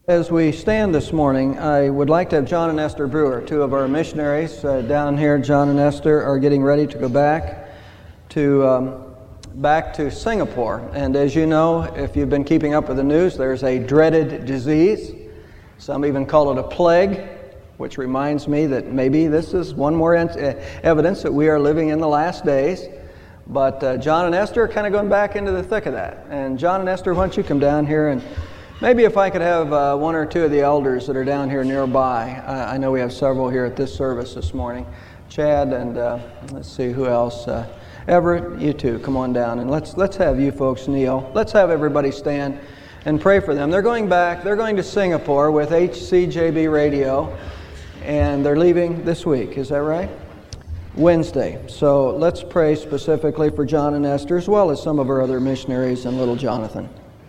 As we stand this morning, I would like to have John and Esther Brewer, two of our missionaries down here. John and Esther are getting ready to go back to Singapore. And as you know, if you've been keeping up with the news, there's a dreaded disease. Some even call it a plague, which reminds me that maybe this is one more evidence that we are living in the last days. But John and Esther are kind of going back into the thick of that. And John and Esther, why don't you come down here, and maybe if I could have one or two of the elders that are down here nearby. I know we have several here at this service this morning. Chad and let's see who else. Everett, you two, come on down, and let's have you folks kneel. Let's have everybody stand and pray for them. They're going back. They're going to Singapore with HCJB Radio, and they're leaving this week. Is that right? Wednesday. So let's pray specifically for John and Esther, as well as some of our other missionaries and little Jonathan.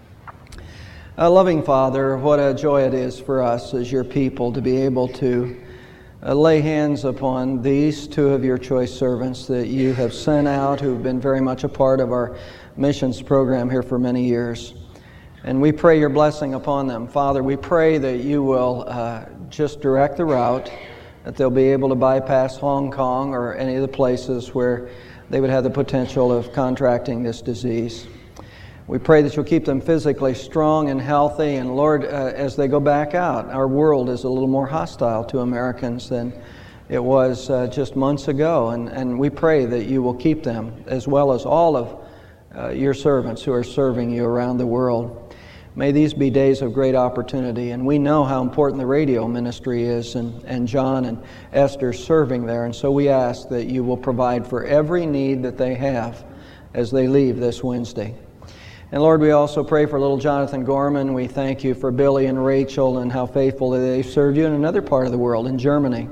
Loving Father, what a joy it is for us as your people to be able to lay hands upon these two of your choice servants that you have sent out, who've been very much a part of our missions program here for many years. And we pray your blessing upon them. Father, we pray that you will just direct the route, that they'll be able to bypass Hong Kong or any of the places where they would have the potential of contracting this disease. We pray that you'll keep them physically strong and healthy. And Lord, as they go back out, our world is a little more hostile to Americans than it was just months ago. And we pray that you will keep them, as well as all of your servants who are serving you around the world. May these be days of great opportunity. And we know how important the radio ministry is, and John and Esther serving there. And so we ask that you will provide for every need that they have as they leave this Wednesday. And Lord, we also pray for little Jonathan Gorman. We thank you for Billy and Rachel and how faithful they've served you in another part of the world, in Germany.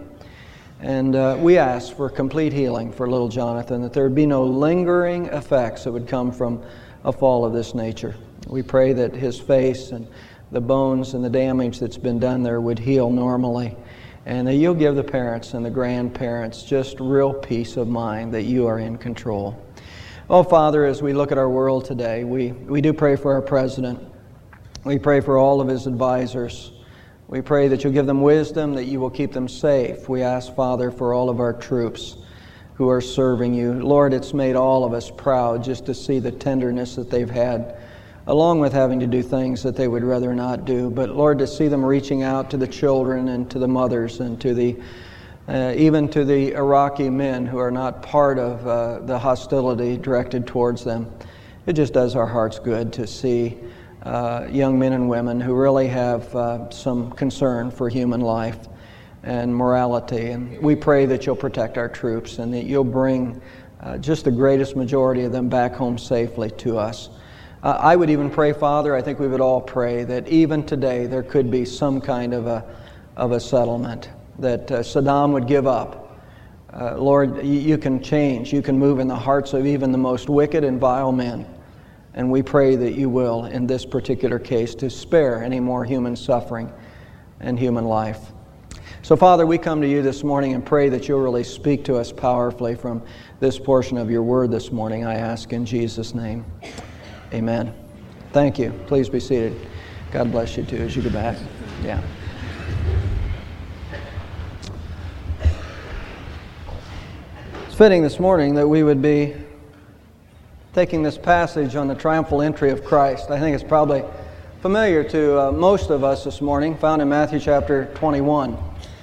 And we ask for complete healing for little Jonathan, that there would be no lingering effects that would come from a fall of this nature. We pray that his face and the bones and the damage that's been done there would heal normally, and that you'll give the parents and the grandparents just real peace of mind that you are in control. Oh, Father, as we look at our world today, we do pray for our president. We pray for all of his advisors. We pray that you'll give them wisdom, that you will keep them safe. We ask, Father, for all of our troops who are serving you. Lord, it's made all of us proud just to see the tenderness that they've had, along with having to do things that they would rather not do. But Lord, to see them reaching out to the children and to the mothers and to the even to the Iraqi men who are not part of the hostility directed towards them. It just does our hearts good to see young men and women who really have some concern for human life and morality. And we pray that you'll protect our troops and that you'll bring just the greatest majority of them back home safely to us. I would even pray, Father, I think we would all pray that even today there could be some kind of a settlement, that Saddam would give up. Lord, you can change. You can move in the hearts of even the most wicked and vile men. And we pray that you will, in this particular case, to spare any more human suffering and human life. So, Father, we come to you this morning and pray that you'll really speak to us powerfully from this portion of your word this morning, I ask in Jesus' name. Amen. Thank you. Please be seated. God bless you, too, as you go back. Yeah. It's fitting this morning that we would be taking this passage on the triumphal entry of Christ. I think it's probably familiar to most of us this morning, found in Matthew chapter 21.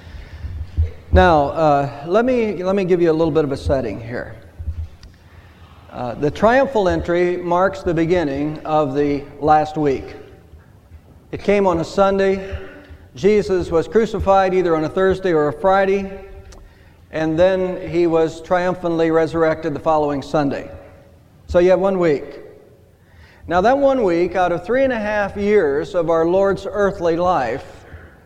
Now, let me give you a little bit of a setting here. The triumphal entry marks the beginning of the last week. It came on a Sunday. Jesus was crucified either on a Thursday or a Friday, and then he was triumphantly resurrected the following Sunday. So you have 1 week. Now that 1 week out of 3.5 years of our Lord's earthly life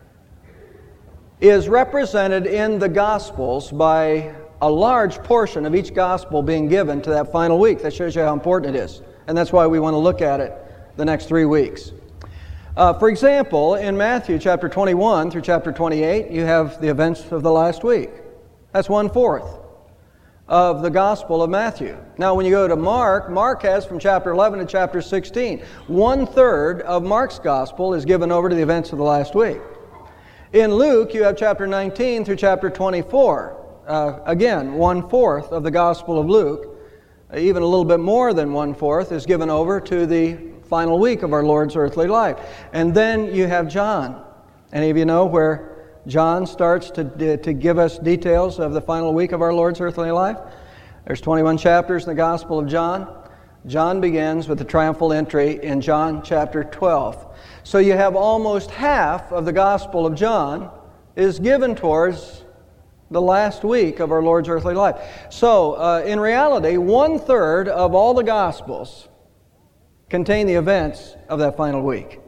is represented in the Gospels by a large portion of each Gospel being given to that final week. That shows you how important it is. And that's why we want to look at it the next 3 weeks. For example, in Matthew chapter 21 through chapter 28, you have the events of the last week. That's 1/4. of the Gospel of Matthew. Now, when you go to Mark, Mark has from chapter 11 to chapter 16. 1/3 of Mark's Gospel is given over to the events of the last week. In Luke, you have chapter 19 through chapter 24. Again, 1/4 of the Gospel of Luke, even a little bit more than 1/4, is given over to the final week of our Lord's earthly life. And then you have John. Any of you know where John starts to give us details of the final week of our Lord's earthly life? There's 21 chapters in the Gospel of John. John begins with the triumphal entry in John chapter 12. So you have almost half of the Gospel of John is given towards the last week of our Lord's earthly life. So in reality, 1/3 of all the Gospels contain the events of that final week.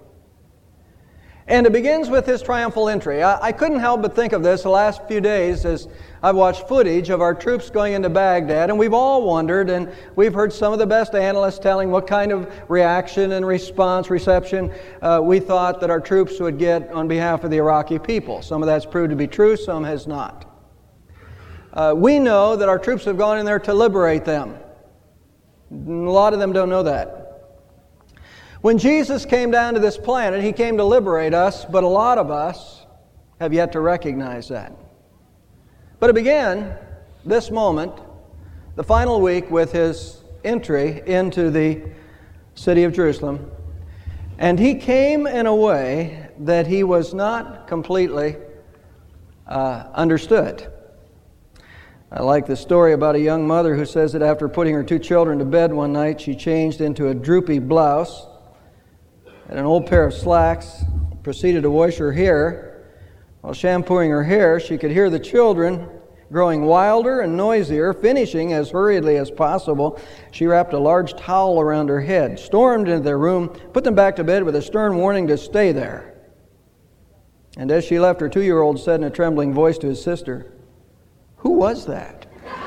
And it begins with his triumphal entry. I couldn't help but think of this the last few days as I've watched footage of our troops going into Baghdad, and we've all wondered, and we've heard some of the best analysts telling what kind of reaction and reception we thought that our troops would get on behalf of the Iraqi people. Some of that's proved to be true, some has not. We know that our troops have gone in there to liberate them. A lot of them don't know that. When Jesus came down to this planet, He came to liberate us, but a lot of us have yet to recognize that. But it began this moment, the final week, with His entry into the city of Jerusalem. And He came in a way that He was not completely understood. I like the story about a young mother who says that after putting her 2 children to bed one night, she changed into a droopy blouse and an old pair of slacks, proceeded to wash her hair. While shampooing her hair, she could hear the children growing wilder and noisier. Finishing as hurriedly as possible, she wrapped a large towel around her head, stormed into their room, put them back to bed with a stern warning to stay there. And as she left, her 2-year-old said in a trembling voice to his sister, "Who was that?"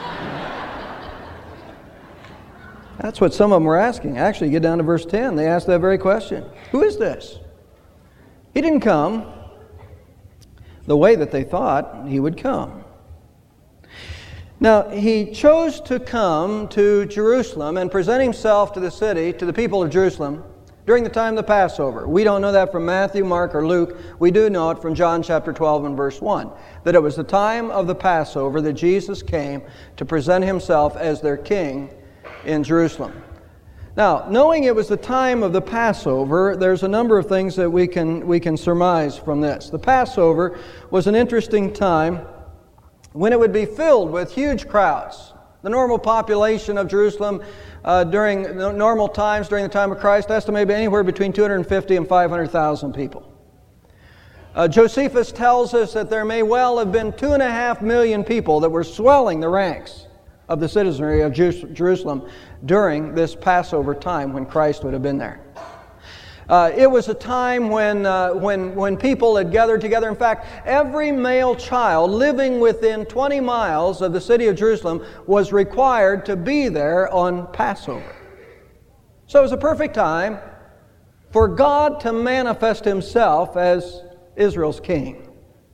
That's what some of them were asking. Actually, you get down to verse 10, they asked that very question. Who is this? He didn't come the way that they thought He would come. Now, He chose to come to Jerusalem and present Himself to the city, to the people of Jerusalem, during the time of the Passover. We don't know that from Matthew, Mark, or Luke. We do know it from John chapter 12 and verse 1, that it was the time of the Passover that Jesus came to present Himself as their king in Jerusalem. Now, knowing it was the time of the Passover, there's a number of things that we can surmise from this. The Passover was an interesting time when it would be filled with huge crowds. The normal population of Jerusalem during normal times, during the time of Christ, estimated anywhere between 250 and 500,000 people. Josephus tells us that there may well have been 2.5 million people that were swelling the ranks of the citizenry of Jerusalem during this Passover time when Christ would have been there. It was a time when people had gathered together. In fact, every male child living within 20 miles of the city of Jerusalem was required to be there on Passover. So it was a perfect time for God to manifest Himself as Israel's king.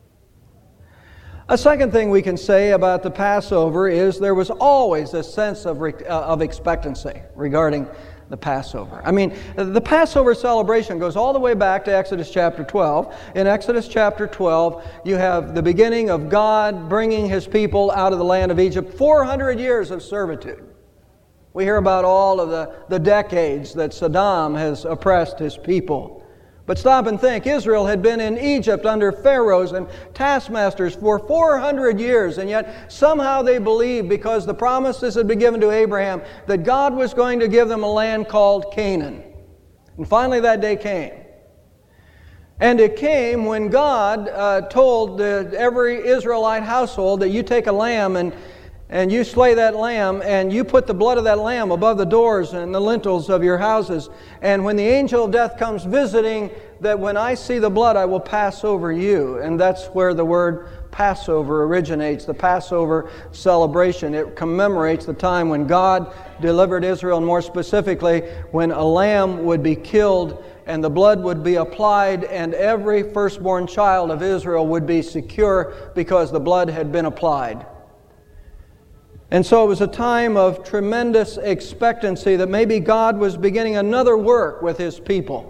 A second thing we can say about the Passover is there was always a sense of expectancy regarding the Passover. I mean, the Passover celebration goes all the way back to Exodus chapter 12. In Exodus chapter 12, you have the beginning of God bringing His people out of the land of Egypt, 400 years of servitude. We hear about all of the decades that Saddam has oppressed his people. But stop and think, Israel had been in Egypt under pharaohs and taskmasters for 400 years, and yet somehow they believed, because the promises had been given to Abraham, that God was going to give them a land called Canaan. And finally that day came. And it came when God told every Israelite household that you take a lamb and you slay that lamb, and you put the blood of that lamb above the doors and the lintels of your houses. And when the angel of death comes visiting, that when I see the blood, I will pass over you. And that's where the word Passover originates, the Passover celebration. It commemorates the time when God delivered Israel, and more specifically, when a lamb would be killed and the blood would be applied, and every firstborn child of Israel would be secure because the blood had been applied. And so it was a time of tremendous expectancy that maybe God was beginning another work with His people.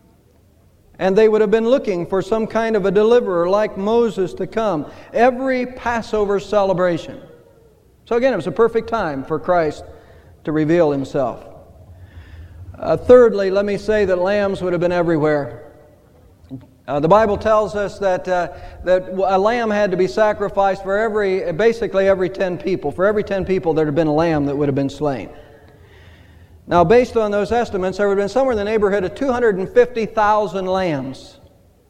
And they would have been looking for some kind of a deliverer like Moses to come every Passover celebration. So again, it was a perfect time for Christ to reveal Himself. Thirdly, let me say that lambs would have been everywhere. The Bible tells us that a lamb had to be sacrificed for basically every 10 people. For every 10 people, there would have been a lamb that would have been slain. Now, based on those estimates, there would have been somewhere in the neighborhood of 250,000 lambs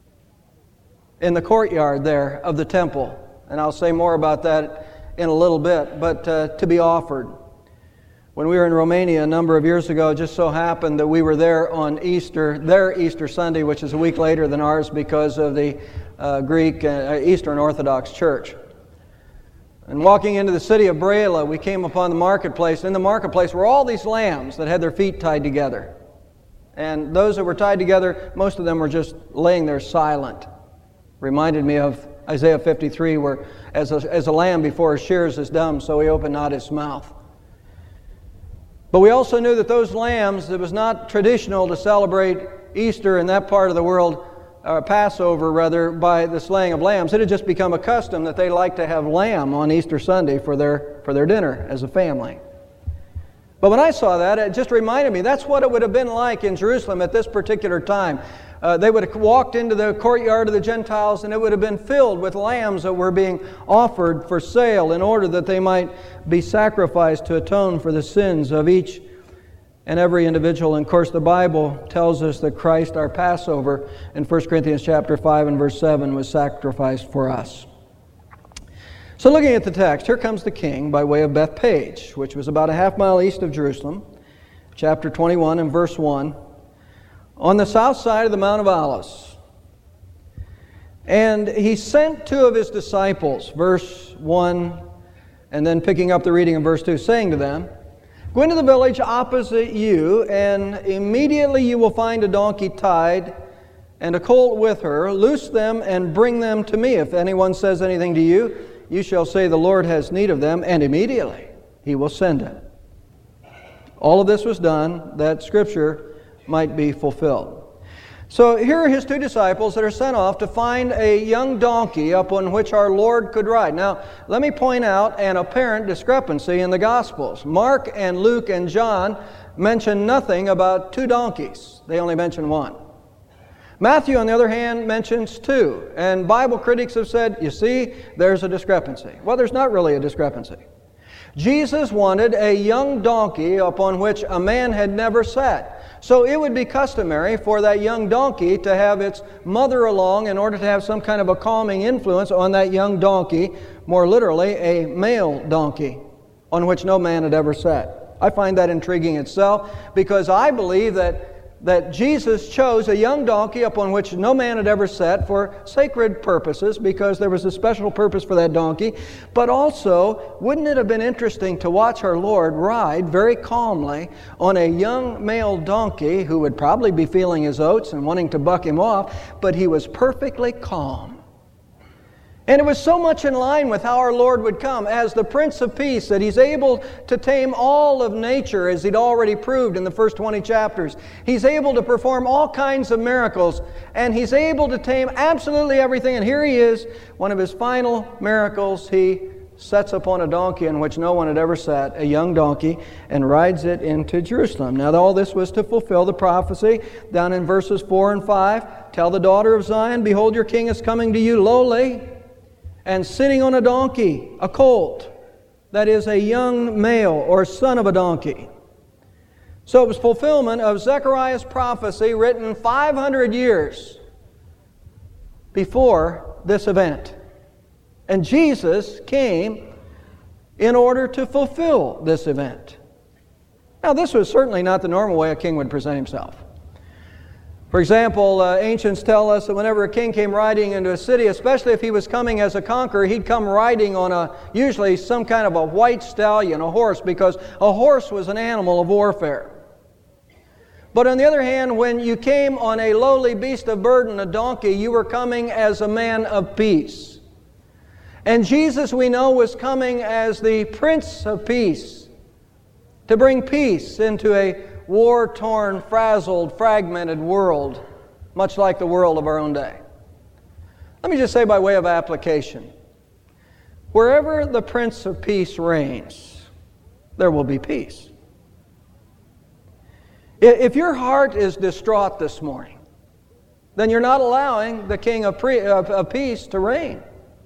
in the courtyard there of the temple. And I'll say more about that in a little bit, but to be offered. When we were in Romania a number of years ago, it just so happened that we were there on their Easter Sunday, which is a week later than ours because of the Greek Eastern Orthodox Church. And walking into the city of Brăila, we came upon the marketplace. In the marketplace were all these lambs that had their feet tied together. And those that were tied together, most of them were just laying there silent. Reminded me of Isaiah 53, where as a lamb before his shears is dumb, so he opened not his mouth. But we also knew that those lambs, it was not traditional to celebrate Easter in that part of the world, or Passover rather, by the slaying of lambs. It had just become a custom that they liked to have lamb on Easter Sunday for their dinner as a family. But when I saw that, it just reminded me, that's what it would have been like in Jerusalem at this particular time. They would have walked into the courtyard of the Gentiles, and it would have been filled with lambs that were being offered for sale in order that they might be sacrificed to atone for the sins of each and every individual. And of course, the Bible tells us that Christ, our Passover, in 1 Corinthians chapter 5 and verse 7, was sacrificed for us. So looking at the text, here comes the king by way of Bethpage, which was about a half-mile east of Jerusalem, chapter 21 and verse 1, on the south side of the Mount of Olives. And he sent 2 of his disciples, verse 1, and then picking up the reading in verse 2, saying to them, "Go into the village opposite you, and immediately you will find a donkey tied and a colt with her. Loose them and bring them to me. If anyone says anything to you, you shall say, 'The Lord has need of them,' and immediately He will send it." All of this was done that Scripture might be fulfilled. So here are his 2 disciples that are sent off to find a young donkey upon which our Lord could ride. Now, let me point out an apparent discrepancy in the Gospels. Mark and Luke and John mention nothing about 2 donkeys. They only mention 1. Matthew, on the other hand, mentions 2. And Bible critics have said, you see, there's a discrepancy. Well, there's not really a discrepancy. Jesus wanted a young donkey upon which a man had never sat. So it would be customary for that young donkey to have its mother along in order to have some kind of a calming influence on that young donkey, more literally a male donkey, on which no man had ever sat. I find that intriguing itself because I believe that Jesus chose a young donkey upon which no man had ever sat for sacred purposes, because there was a special purpose for that donkey. But also, wouldn't it have been interesting to watch our Lord ride very calmly on a young male donkey who would probably be feeling his oats and wanting to buck him off, but he was perfectly calm. And it was so much in line with how our Lord would come as the Prince of Peace, that He's able to tame all of nature, as He'd already proved in the first 20 chapters. He's able to perform all kinds of miracles, and He's able to tame absolutely everything. And here He is, one of His final miracles. He sets upon a donkey on which no one had ever sat, a young donkey, and rides it into Jerusalem. Now, all this was to fulfill the prophecy down in verses 4 and 5. "Tell the daughter of Zion, behold, your king is coming to you lowly, and sitting on a donkey, a colt," that is, a young male or son of a donkey. So it was fulfillment of Zechariah's prophecy written 500 years before this event. And Jesus came in order to fulfill this event. Now, this was certainly not the normal way a king would present himself. For example, ancients tell us that whenever a king came riding into a city, especially if he was coming as a conqueror, he'd come riding on usually some kind of a white stallion, a horse, because a horse was an animal of warfare. But on the other hand, when you came on a lowly beast of burden, a donkey, you were coming as a man of peace. And Jesus, we know, was coming as the Prince of Peace to bring peace into a war-torn, frazzled, fragmented world, much like the world of our own day. Let me just say by way of application, wherever the Prince of Peace reigns, there will be peace. If your heart is distraught this morning, then you're not allowing the King of Peace to reign.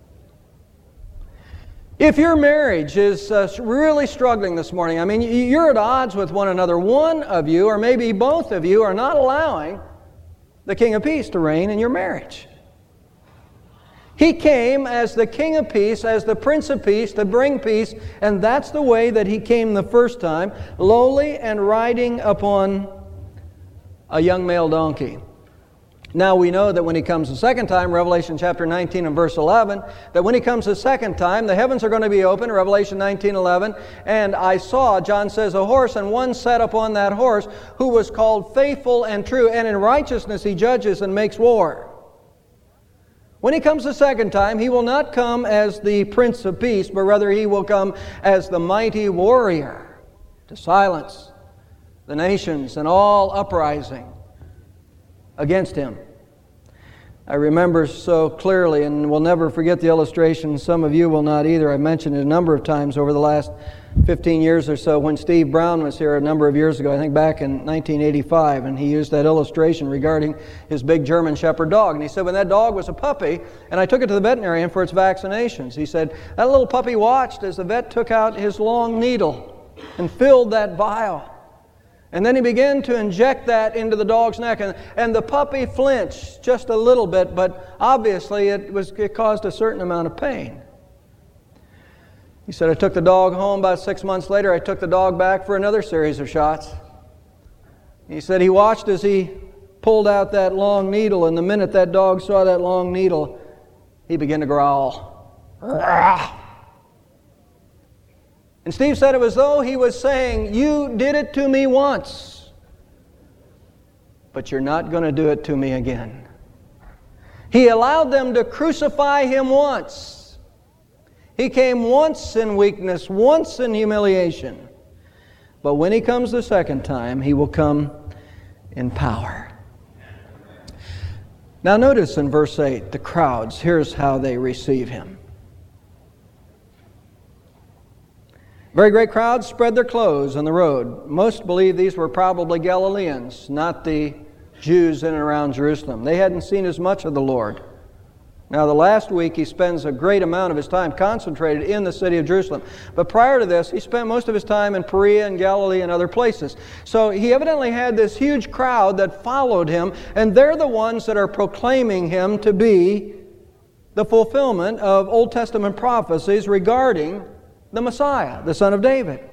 If your marriage is really struggling this morning, I mean, you're at odds with one another, one of you, or maybe both of you, are not allowing the King of Peace to reign in your marriage. He came as the King of Peace, as the Prince of Peace, to bring peace, and that's the way that He came the first time, lowly and riding upon a young male donkey. Now we know that when He comes the second time, Revelation chapter 19 and verse 11, that when He comes the second time, the heavens are going to be open, Revelation 19:11, and I saw, John says, a horse, and one sat upon that horse, who was called Faithful and True, and in righteousness He judges and makes war. When He comes the second time, He will not come as the Prince of Peace, but rather He will come as the mighty warrior to silence the nations and all uprising against Him. I remember so clearly, and will never forget the illustration. Some of you will not either. I've mentioned it a number of times over the last 15 years or so, when Steve Brown was here a number of years ago, I think back in 1985, and he used that illustration regarding his big German Shepherd dog. And he said, when that dog was a puppy, and I took it to the veterinarian for its vaccinations, he said, that little puppy watched as the vet took out his long needle and filled that vial. And then he began to inject that into the dog's neck, and the puppy flinched just a little bit, but obviously it caused a certain amount of pain. He said, I took the dog home. About 6 months later, I took the dog back for another series of shots. He said he watched as he pulled out that long needle, and the minute that dog saw that long needle, he began to growl. And Steve said it was as though he was saying, you did it to me once, but you're not going to do it to me again. He allowed them to crucify Him once. He came once in weakness, once in humiliation. But when He comes the second time, He will come in power. Now notice in verse 8, the crowds, here's how they receive Him. Very great crowds spread their clothes on the road. Most believe these were probably Galileans, not the Jews in and around Jerusalem. They hadn't seen as much of the Lord. Now, the last week, He spends a great amount of His time concentrated in the city of Jerusalem. But prior to this, He spent most of His time in Perea and Galilee and other places. So He evidently had this huge crowd that followed Him, and they're the ones that are proclaiming Him to be the fulfillment of Old Testament prophecies regarding the Messiah, the Son of David.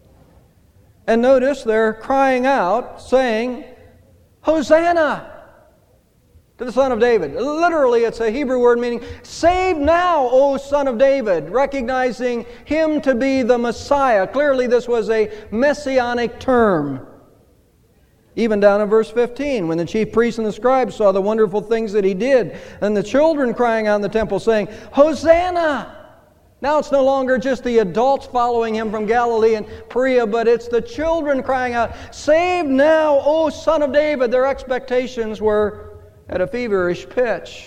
And notice they're crying out, saying, Hosanna to the Son of David. Literally, it's a Hebrew word meaning, save now, O Son of David, recognizing Him to be the Messiah. Clearly, this was a messianic term. Even down in verse 15, when the chief priests and the scribes saw the wonderful things that He did, and the children crying out in the temple saying, Hosanna! Now it's no longer just the adults following Him from Galilee and Perea, but it's the children crying out, save now, O Son of David. Their expectations were at a feverish pitch.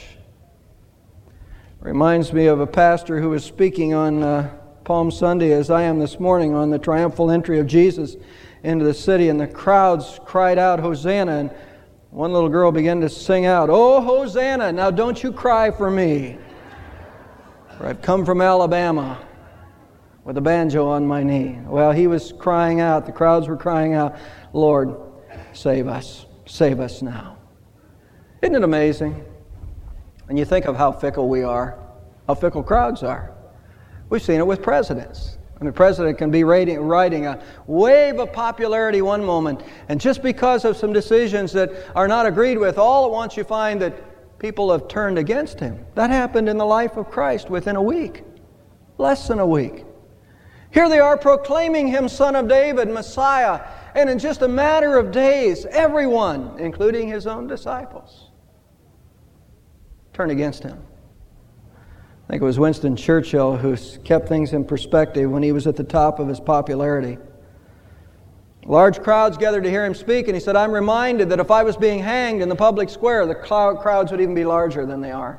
Reminds me of a pastor who was speaking on Palm Sunday, as I am this morning, on the triumphal entry of Jesus into the city, and the crowds cried out, Hosanna, and one little girl began to sing out, Oh, Hosanna, now don't you cry for me. For I've come from Alabama with a banjo on my knee. Well, he was crying out, the crowds were crying out, Lord, save us now. Isn't it amazing? And you think of how fickle we are, how fickle crowds are. We've seen it with presidents. I mean, a president can be riding a wave of popularity one moment, and just because of some decisions that are not agreed with, all at once you find that people have turned against Him. That happened in the life of Christ within a week. Less than a week. Here they are proclaiming Him Son of David, Messiah, and in just a matter of days, everyone, including His own disciples, turned against Him. I think it was Winston Churchill who kept things in perspective when he was at the top of his popularity. Large crowds gathered to hear him speak, and he said, "I'm reminded that if I was being hanged in the public square, the crowds would even be larger than they are."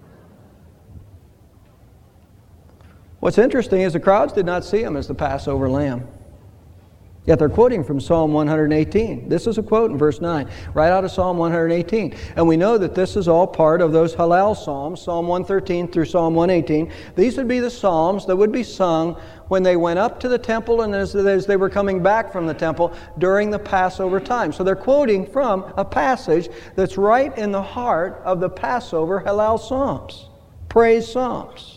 What's interesting is the crowds did not see him as the Passover lamb. Yet they're quoting from Psalm 118. This is a quote in verse 9, right out of Psalm 118. And we know that this is all part of those Hallel Psalms, Psalm 113 through Psalm 118. These would be the Psalms that would be sung when they went up to the temple and as they were coming back from the temple during the Passover time. So they're quoting from a passage that's right in the heart of the Passover Hallel Psalms, praise Psalms.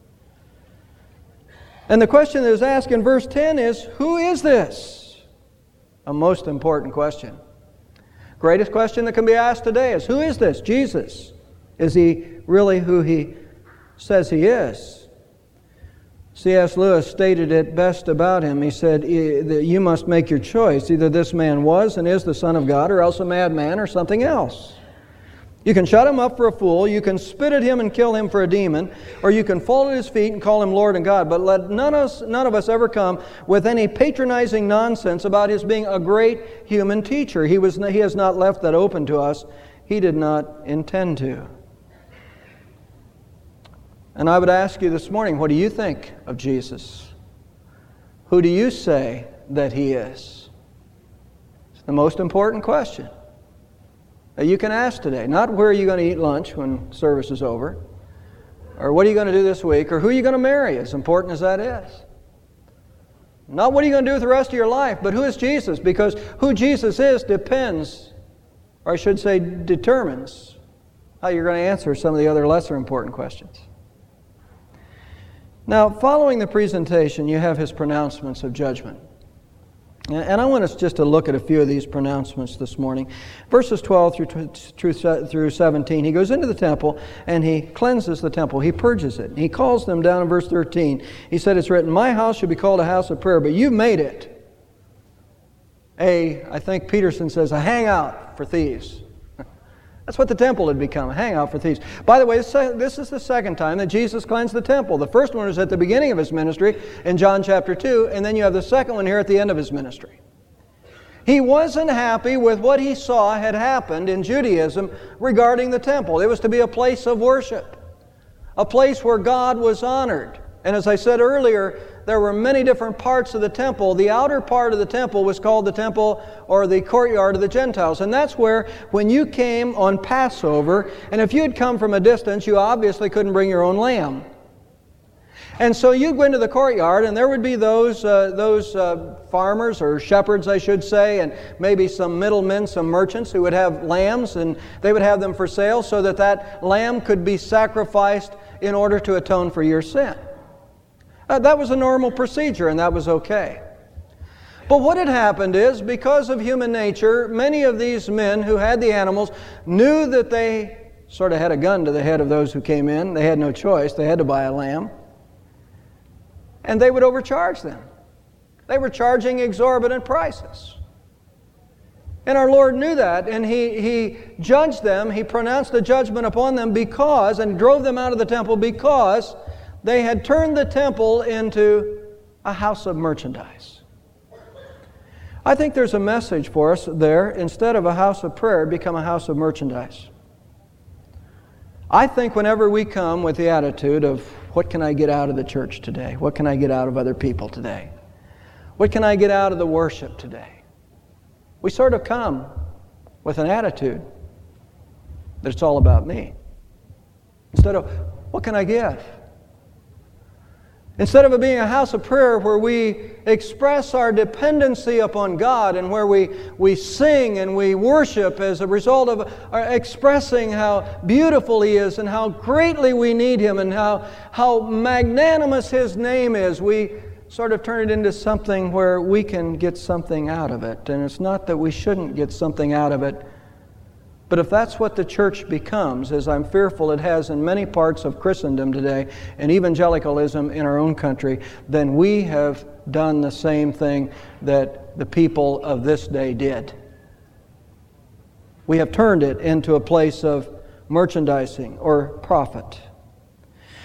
And the question that is asked in verse 10 is, who is this? A most important question. Greatest question that can be asked today is, who is this? Jesus. Is He really who He says He is? C.S. Lewis stated it best about Him. He said that you must make your choice. Either this man was and is the Son of God, or else a madman, or something else. You can shut Him up for a fool, you can spit at Him and kill Him for a demon, or you can fall at His feet and call Him Lord and God. But let none of us ever come with any patronizing nonsense about His being a great human teacher. He has not left that open to us. He did not intend to. And I would ask you this morning, what do you think of Jesus? Who do you say that He is? It's the most important question that you can ask today. Not where are you going to eat lunch when service is over, or what are you going to do this week, or who are you going to marry, as important as that is. Not what are you going to do with the rest of your life, but who is Jesus? Because who Jesus is depends, or I should say determines, how you're going to answer some of the other lesser important questions. Now, following the presentation, you have His pronouncements of judgment. And I want us just to look at a few of these pronouncements this morning. Verses 12 through 17, He goes into the temple and He cleanses the temple. He purges it. He calls them down in verse 13. He said, it's written, my house should be called a house of prayer, but you made it I think Peterson says, a hangout for thieves. That's what the temple had become, a hangout for thieves. By the way, this is the second time that Jesus cleansed the temple. The first one was at the beginning of His ministry in John chapter 2, and then you have the second one here at the end of His ministry. He wasn't happy with what He saw had happened in Judaism regarding the temple. It was to be a place of worship, a place where God was honored. And as I said earlier, there were many different parts of the temple. The outer part of the temple was called the temple or the courtyard of the Gentiles. And that's where, when you came on Passover, and if you had come from a distance, you obviously couldn't bring your own lamb. And so you'd go into the courtyard, and there would be those farmers, or shepherds, I should say, and maybe some middlemen, some merchants who would have lambs, and they would have them for sale so that that lamb could be sacrificed in order to atone for your sin. That was a normal procedure, and that was okay. But what had happened is, because of human nature, many of these men who had the animals knew that they sort of had a gun to the head of those who came in. They had no choice. They had to buy a lamb. And they would overcharge them. They were charging exorbitant prices. And our Lord knew that, and He judged them. He pronounced a judgment upon them because, and drove them out of the temple because they had turned the temple into a house of merchandise. I think there's a message for us there. Instead of a house of prayer, become a house of merchandise. I think whenever we come with the attitude of, what can I get out of the church today? What can I get out of other people today? What can I get out of the worship today? We sort of come with an attitude that it's all about me. Instead of, what can I give? Instead of it being a house of prayer where we express our dependency upon God, and where we sing and we worship as a result of expressing how beautiful He is and how greatly we need Him and how magnanimous His name is, we sort of turn it into something where we can get something out of it. And it's not that we shouldn't get something out of it, but if that's what the church becomes, as I'm fearful it has in many parts of Christendom today, and evangelicalism in our own country, then we have done the same thing that the people of this day did. We have turned it into a place of merchandising or profit.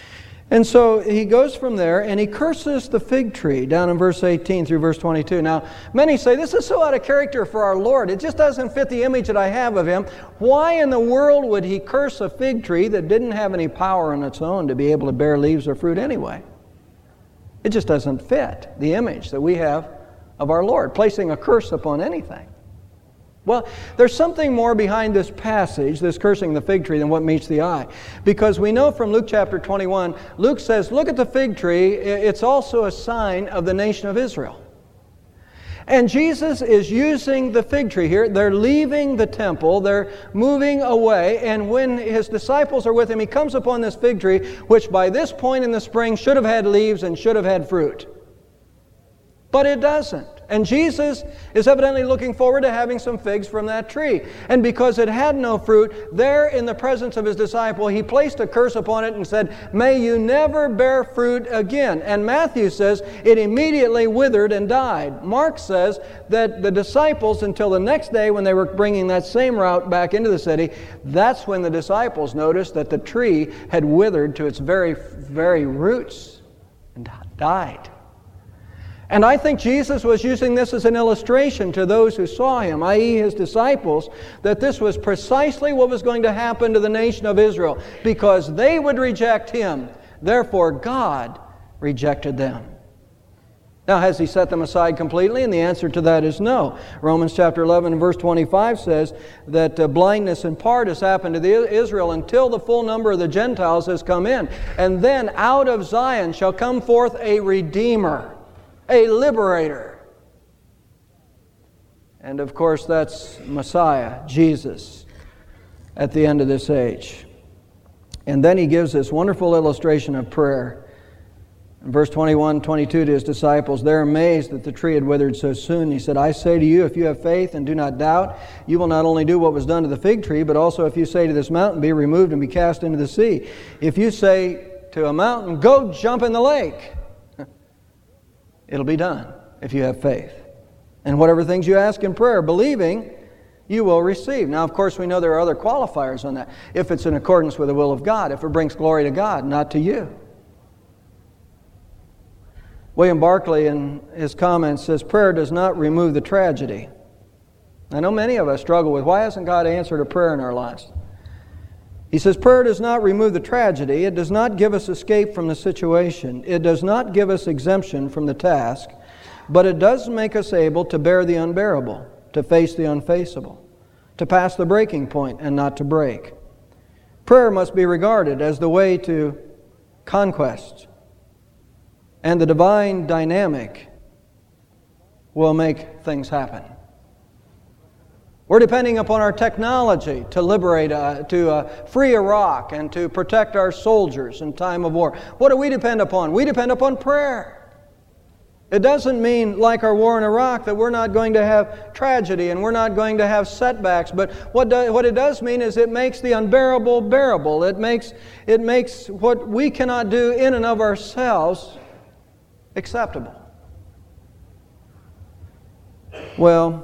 And so he goes from there and he curses the fig tree down in verse 18 through verse 22. Now, many say, this is so out of character for our Lord. It just doesn't fit the image that I have of Him. Why in the world would He curse a fig tree that didn't have any power on its own to be able to bear leaves or fruit anyway? It just doesn't fit the image that we have of our Lord, placing a curse upon anything. Well, there's something more behind this passage, this cursing the fig tree, than what meets the eye. Because we know from Luke chapter 21, Luke says, look at the fig tree, it's also a sign of the nation of Israel. And Jesus is using the fig tree here. They're leaving the temple, they're moving away, and when His disciples are with Him, He comes upon this fig tree, which by this point in the spring should have had leaves and should have had fruit. But it doesn't. And Jesus is evidently looking forward to having some figs from that tree. And because it had no fruit, there in the presence of His disciple, He placed a curse upon it and said, may you never bear fruit again. And Matthew says it immediately withered and died. Mark says that the disciples, until the next day when they were bringing that same route back into the city, that's when the disciples noticed that the tree had withered to its very, very roots and died. And I think Jesus was using this as an illustration to those who saw Him, i.e. His disciples, that this was precisely what was going to happen to the nation of Israel. Because they would reject Him, therefore God rejected them. Now, has He set them aside completely? And the answer to that is no. Romans chapter 11 and verse 25 says that blindness in part has happened to Israel until the full number of the Gentiles has come in. And then out of Zion shall come forth a Redeemer, a liberator. And of course that's Messiah, Jesus, at the end of this age. And then He gives this wonderful illustration of prayer. In verse 21, 22 to His disciples, they're amazed that the tree had withered so soon. He said, I say to you, if you have faith and do not doubt, you will not only do what was done to the fig tree, but also if you say to this mountain, be removed and be cast into the sea. If you say to a mountain, go jump in the lake, it'll be done if you have faith. And whatever things you ask in prayer, believing, you will receive. Now, of course, we know there are other qualifiers on that. If it's in accordance with the will of God, if it brings glory to God, not to you. William Barclay, in his comments, says, prayer does not remove the tragedy. I know many of us struggle with, why hasn't God answered a prayer in our lives? He says, prayer does not remove the tragedy. It does not give us escape from the situation. It does not give us exemption from the task. But it does make us able to bear the unbearable, to face the unfaceable, to pass the breaking point and not to break. Prayer must be regarded as the way to conquest. And the divine dynamic will make things happen. We're depending upon our technology to liberate, to free Iraq and to protect our soldiers in time of war. What do we depend upon? We depend upon prayer. It doesn't mean, like our war in Iraq, that we're not going to have tragedy and we're not going to have setbacks. But what it does mean is it makes the unbearable bearable. It makes what we cannot do in and of ourselves acceptable. Well,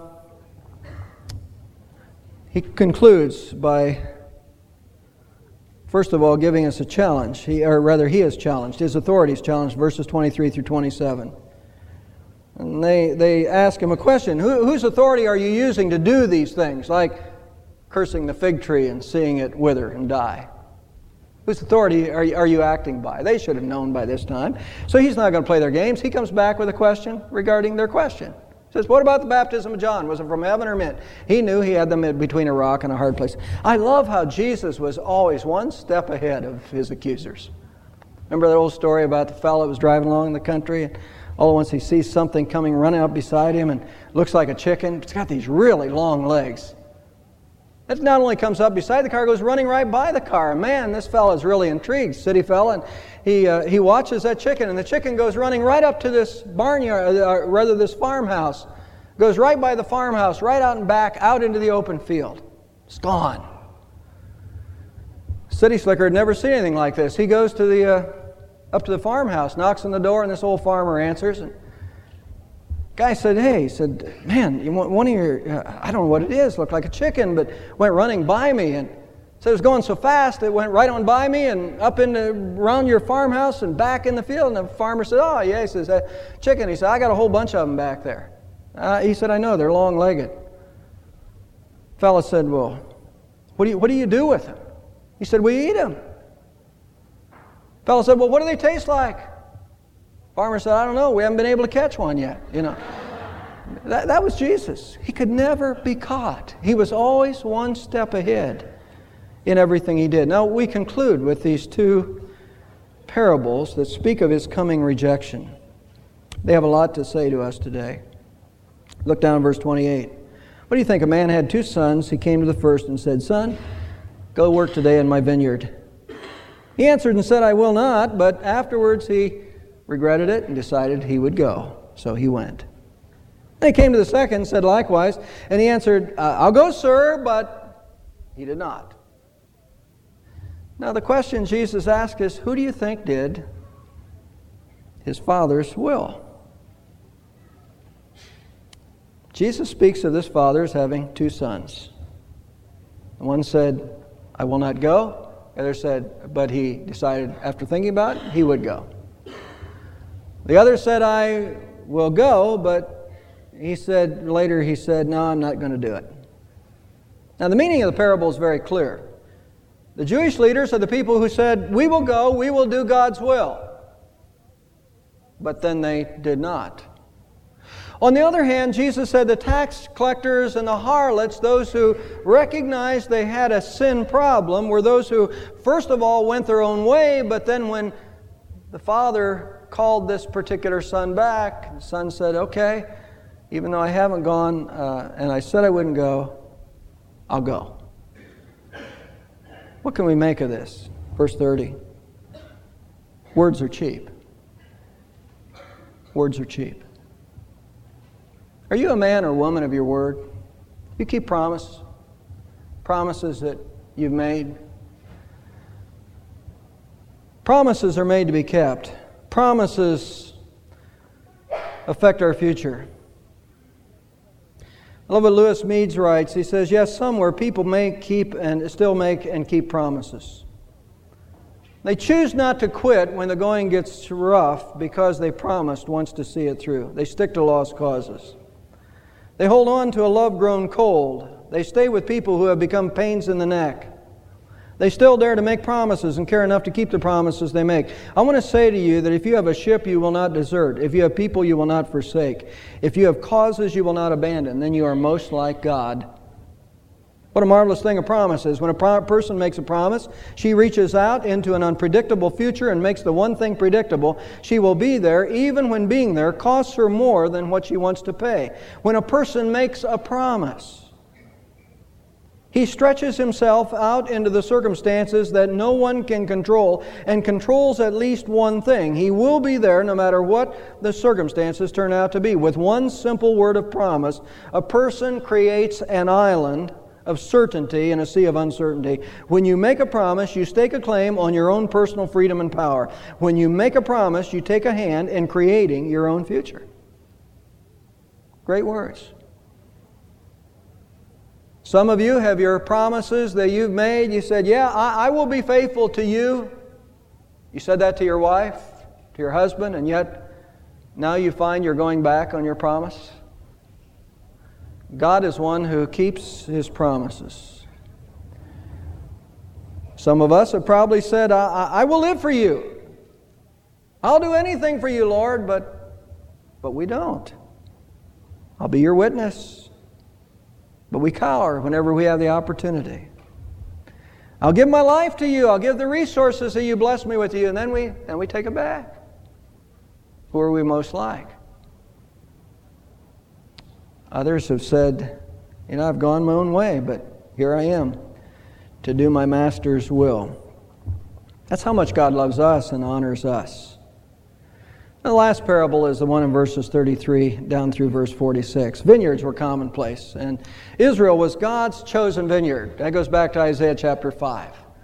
he concludes by, first of all, giving us a challenge. He is challenged. His authority is challenged, verses 23 through 27. And they ask him a question. Whose authority are you using to do these things, like cursing the fig tree and seeing it wither and die? Whose authority are you acting by? They should have known by this time. So he's not going to play their games. He comes back with a question regarding their question. Says, what about the baptism of John? Was it from heaven or men? He knew he had them between a rock and a hard place. I love how Jesus was always one step ahead of his accusers. Remember that old story about the fellow that was driving along in the country, and all at once he sees something coming running up beside him and looks like a chicken. It's got these really long legs. It not only comes up beside the car, goes running right by the car. Man, this fellow is really intrigued, city fellow, and he watches that chicken, and the chicken goes running right up to this barnyard, this farmhouse. Goes right by the farmhouse, right out and back, out into the open field. It's gone. City slicker had never seen anything like this. He goes to up to the farmhouse, knocks on the door, and this old farmer answers. And guy said, hey, he said, man, one of your, I don't know what it is, looked like a chicken, but went running by me. And So it was going so fast, it went right on by me and up around your farmhouse and back in the field. And the farmer said, oh, yeah. He says, chicken. He said, I got a whole bunch of them back there. He said, I know, they're long-legged. Fellow said, well, what do you do with them? He said, we eat them. Fellow said, well, what do they taste like? Farmer said, I don't know. We haven't been able to catch one yet. That was Jesus. He could never be caught. He was always one step ahead in everything he did. Now, we conclude with these two parables that speak of his coming rejection. They have a lot to say to us today. Look down at verse 28. What do you think? A man had 2 sons. He came to the first and said, Son, go work today in my vineyard. He answered and said, I will not, but afterwards he regretted it and decided he would go. So he went. Then he came to the second and said likewise, and he answered, I'll go, sir, but he did not. Now the question Jesus asked is, who do you think did his Father's will? Jesus speaks of this father as having 2 sons. One said, I will not go. The other said, but he decided after thinking about it, he would go. The other said, I will go, but later he said, no, I'm not going to do it. Now the meaning of the parable is very clear. The Jewish leaders are the people who said, we will go, we will do God's will. But then they did not. On the other hand, Jesus said the tax collectors and the harlots, those who recognized they had a sin problem, were those who first of all went their own way, but then when the father called this particular son back, the son said, okay, even though I haven't gone and I said I wouldn't go, I'll go. What can we make of this? Verse 30. Words are cheap. Words are cheap. Are you a man or woman of your word? You keep promises that you've made. Promises are made to be kept. Promises affect our future. I love what Lewis Meads writes. He says, yes, somewhere people still make and keep promises. They choose not to quit when the going gets rough because they promised once to see it through. They stick to lost causes. They hold on to a love grown cold. They stay with people who have become pains in the neck. They still dare to make promises and care enough to keep the promises they make. I want to say to you that if you have a ship, you will not desert. If you have people, you will not forsake. If you have causes, you will not abandon. Then you are most like God. What a marvelous thing a promise is. When a person makes a promise, she reaches out into an unpredictable future and makes the one thing predictable. She will be there even when being there costs her more than what she wants to pay. When a person makes a promise, he stretches himself out into the circumstances that no one can control and controls at least one thing. He will be there no matter what the circumstances turn out to be. With one simple word of promise, a person creates an island of certainty in a sea of uncertainty. When you make a promise, you stake a claim on your own personal freedom and power. When you make a promise, you take a hand in creating your own future. Great words. Some of you have your promises that you've made. You said, yeah, I will be faithful to you. You said that to your wife, to your husband, and yet now you find you're going back on your promise. God is one who keeps His promises. Some of us have probably said, I will live for you. I'll do anything for you, Lord, but we don't. I'll be your witness. But we cower whenever we have the opportunity. I'll give my life to you. I'll give the resources that you bless me with you. And then we take it back. Who are we most like? Others have said, I've gone my own way, but here I am to do my Master's will. That's how much God loves us and honors us. The last parable is the one in verses 33 down through verse 46. Vineyards were commonplace, and Israel was God's chosen vineyard. That goes back to Isaiah chapter 5.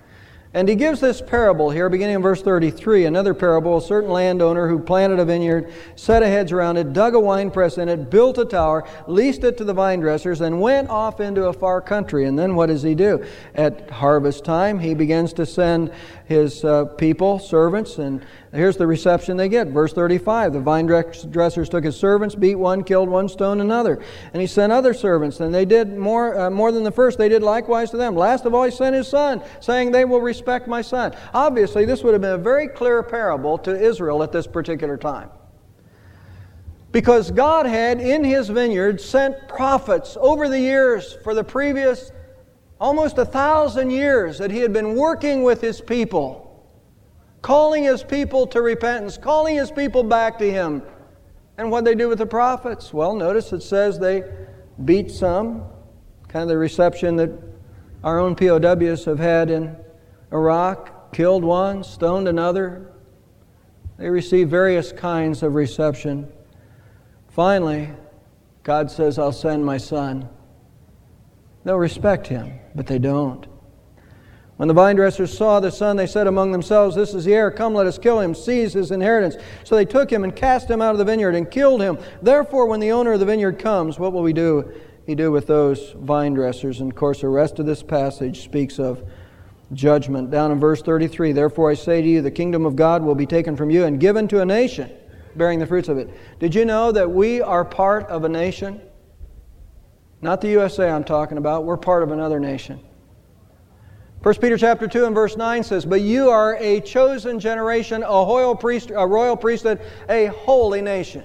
And he gives this parable here, beginning in verse 33, another parable. A certain landowner who planted a vineyard, set a hedge around it, dug a winepress in it, built a tower, leased it to the vine dressers, and went off into a far country. And then what does he do? At harvest time, he begins to send his people, servants, and here's the reception they get. Verse 35, the vine dressers took his servants, beat one, killed one, stoned another. And he sent other servants, and they did more than the first. They did likewise to them. Last of all, he sent his son, saying, they will respect my son. Obviously, this would have been a very clear parable to Israel at this particular time. Because God had, in His vineyard, sent prophets over the years for the previous almost 1,000 years that He had been working with His people, calling His people to repentance, calling His people back to Him. And what did they do with the prophets? Well, notice it says they beat some, kind of the reception that our own POWs have had in Iraq, killed one, stoned another. They received various kinds of reception. Finally, God says, I'll send my son. They'll respect him, but they don't. When the vine dressers saw the son, they said among themselves, this is the heir, come let us kill him, seize his inheritance. So they took him and cast him out of the vineyard and killed him. Therefore, when the owner of the vineyard comes, what will he do with those vine dressers? And of course, the rest of this passage speaks of judgment. Down in verse 33, therefore I say to you, the kingdom of God will be taken from you and given to a nation, bearing the fruits of it. Did you know that we are part of a nation? Not the USA I'm talking about. We're part of another nation. 1 Peter chapter 2 and verse 9 says, but you are a chosen generation, a royal priesthood, a holy nation.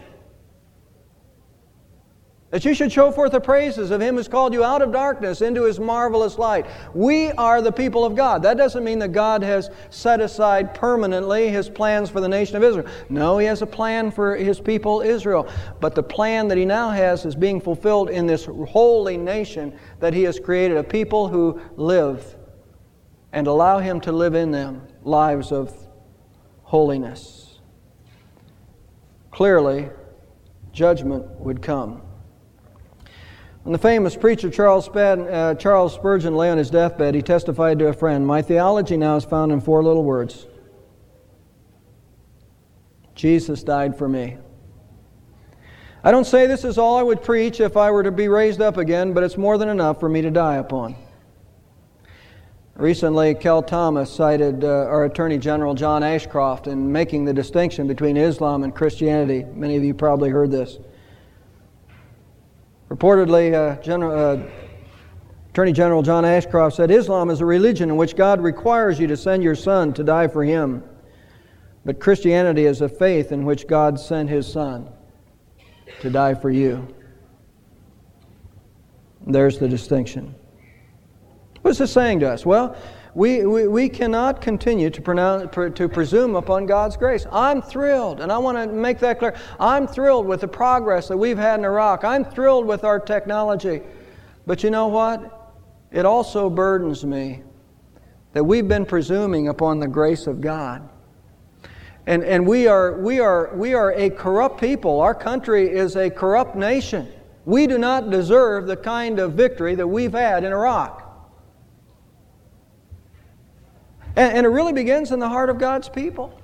That you should show forth the praises of Him who's called you out of darkness into His marvelous light. We are the people of God. That doesn't mean that God has set aside permanently His plans for the nation of Israel. No, He has a plan for His people Israel. But the plan that He now has is being fulfilled in this holy nation that He has created, a people who live and allow Him to live in them lives of holiness. Clearly, judgment would come. When the famous preacher Charles Spurgeon lay on his deathbed, he testified to a friend, my theology now is found in 4 little words. Jesus died for me. I don't say this is all I would preach if I were to be raised up again, but it's more than enough for me to die upon. Recently, Kel Thomas cited our Attorney General John Ashcroft in making the distinction between Islam and Christianity. Many of you probably heard this. Reportedly, Attorney General John Ashcroft said, Islam is a religion in which God requires you to send your son to die for Him. But Christianity is a faith in which God sent His Son to die for you. There's the distinction. What's this saying to us? Well, we cannot continue to presume upon God's grace. I'm thrilled, and I want to make that clear. I'm thrilled with the progress that we've had in Iraq. I'm thrilled with our technology. But you know what? It also burdens me that we've been presuming upon the grace of God. And we are a corrupt people. Our country is a corrupt nation. We do not deserve the kind of victory that we've had in Iraq. And it really begins in the heart of God's people.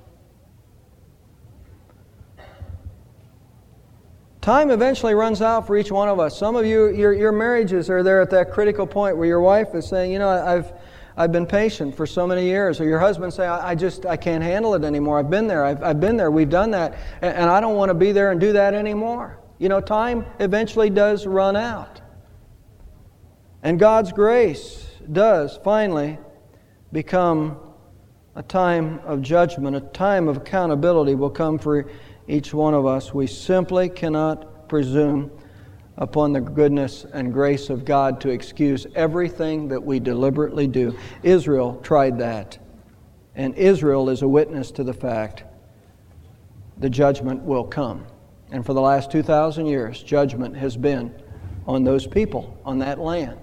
Time eventually runs out for each one of us. Some of you, your marriages are there at that critical point where your wife is saying, you know, I've been patient for so many years. Or your husband saying, I can't handle it anymore. I've been there. I've been there. We've done that. And I don't want to be there and do that anymore. You know, time eventually does run out. And God's grace does finally become a time of judgment, a time of accountability will come for each one of us. We simply cannot presume upon the goodness and grace of God to excuse everything that we deliberately do. Israel tried that, and Israel is a witness to the fact the judgment will come. And for the last 2,000 years, judgment has been on those people, on that land.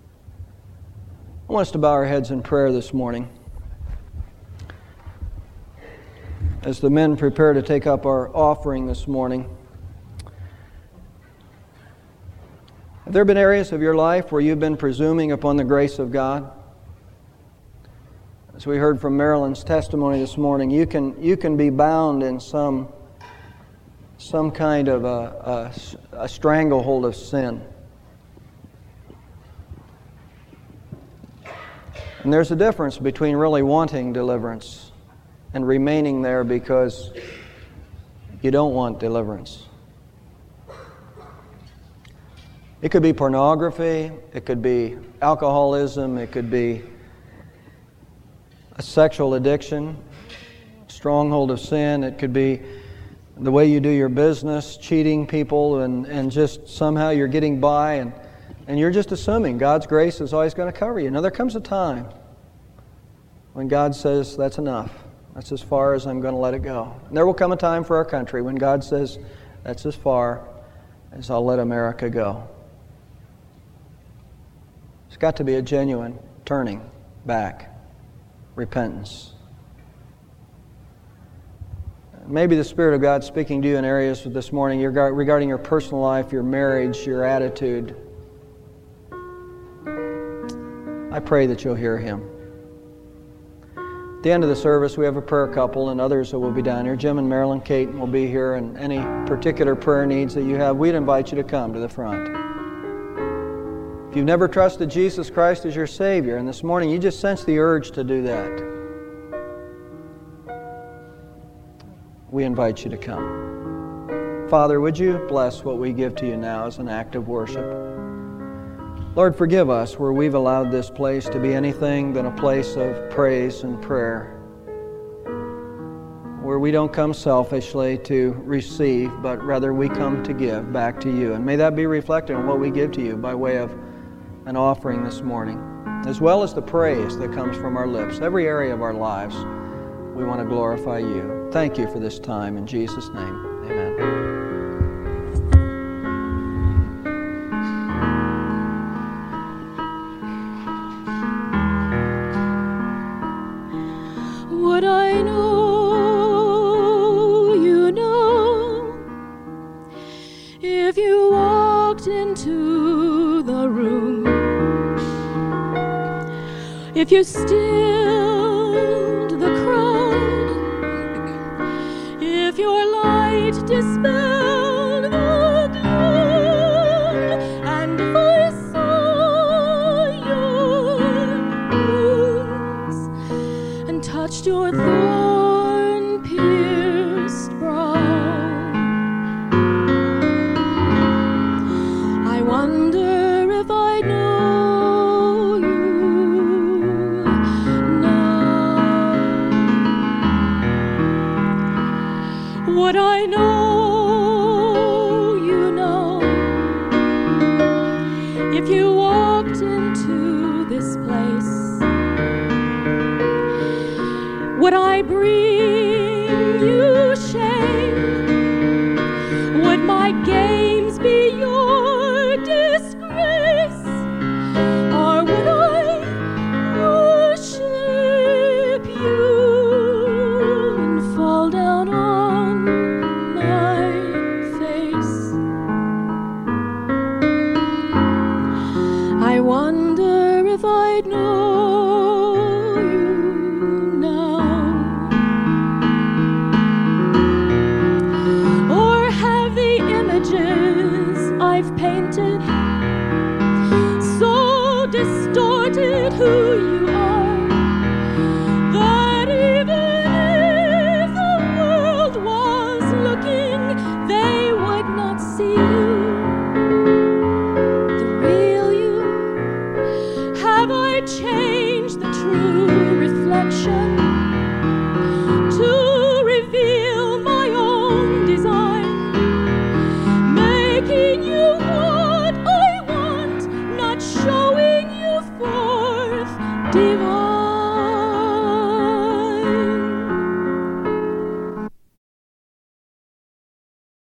I want us to bow our heads in prayer this morning. As the men prepare to take up our offering this morning, have there been areas of your life where you've been presuming upon the grace of God? As we heard from Marilyn's testimony this morning, you can be bound in some kind of a stranglehold of sin. And there's a difference between really wanting deliverance and remaining there because you don't want deliverance. It could be pornography, it could be alcoholism, it could be a sexual addiction, stronghold of sin, it could be the way you do your business, cheating people, and just somehow you're getting by, and you're just assuming God's grace is always going to cover you. Now there comes a time when God says, that's enough. That's as far as I'm going to let it go. And there will come a time for our country when God says, that's as far as I'll let America go. It's got to be a genuine turning back, repentance. Maybe the Spirit of God speaking to you in areas this morning regarding your personal life, your marriage, your attitude. I pray that you'll hear Him. At the end of the service, we have a prayer couple and others that will be down here. Jim and Marilyn, Kate will be here, and any particular prayer needs that you have, we'd invite you to come to the front. If you've never trusted Jesus Christ as your Savior, and this morning you just sense the urge to do that, we invite you to come. Father, would you bless what we give to you now as an act of worship? Lord, forgive us where we've allowed this place to be anything than a place of praise and prayer, where we don't come selfishly to receive, but rather we come to give back to you. And may that be reflected in what we give to you by way of an offering this morning, as well as the praise that comes from our lips. Every area of our lives, we want to glorify you. Thank you for this time. In Jesus' name, amen. What I know, you know, if you walked into the room, if you stilled the crowd, if your light dispelled the gloom, and if I saw your wounds and touched your thorn-pierced brow, I wonder if I know you now. What I know, you know, if you walked into this place, would I breathe